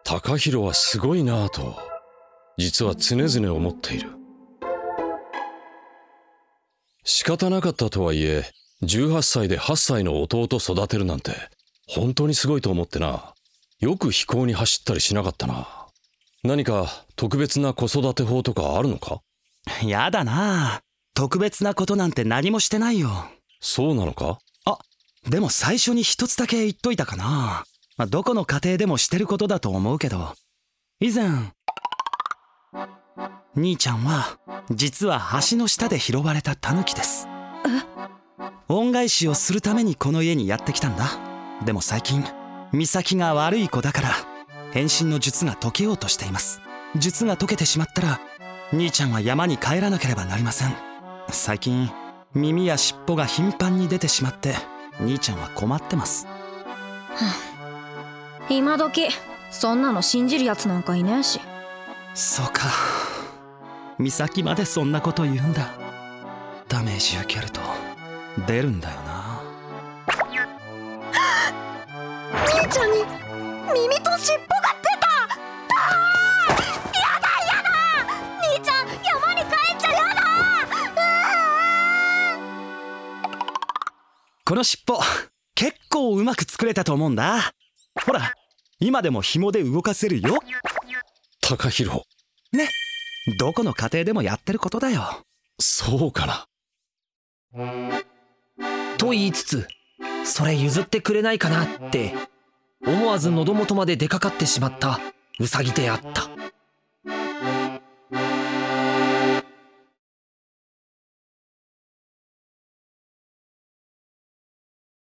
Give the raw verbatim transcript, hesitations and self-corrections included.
高弘はすごいなぁと実は常々思っている。仕方なかったとはいえじゅうはっさいではっさいの弟育てるなんて本当にすごいと思ってな。よく非行に走ったりしなかったな。何か特別な子育て法とかあるのか？ やだな、特別なことなんて何もしてないよ。 そうなのか？ あ、でも最初に一つだけ言っといたかな。まあ、どこの家庭でもしてることだと思うけど、以前兄ちゃんは実は橋の下で拾われたタヌキです。え？恩返しをするためにこの家にやってきたんだ。でも最近美咲が悪い子だから変身の術が解けようとしています。術が解けてしまったら兄ちゃんは山に帰らなければなりません。最近耳や尻尾が頻繁に出てしまって兄ちゃんは困ってます。 今時そんなの信じるやつなんかいねえし。 そうか、美咲までそんなこと言うんだ。ダメージ受けると出るんだよな。 兄ちゃんに耳と尻尾が出た。あー、やだやだ、兄ちゃん山に帰っちゃやだ。 この尻尾結構うまく作れたと思うんだ。ほら今でも紐で動かせるよ。 高弘ね、どこの家庭でもやってることだよ。 そうかな。 と言いつつ、それ譲ってくれないかなって思わず喉元まで出かかってしまったウサギであった。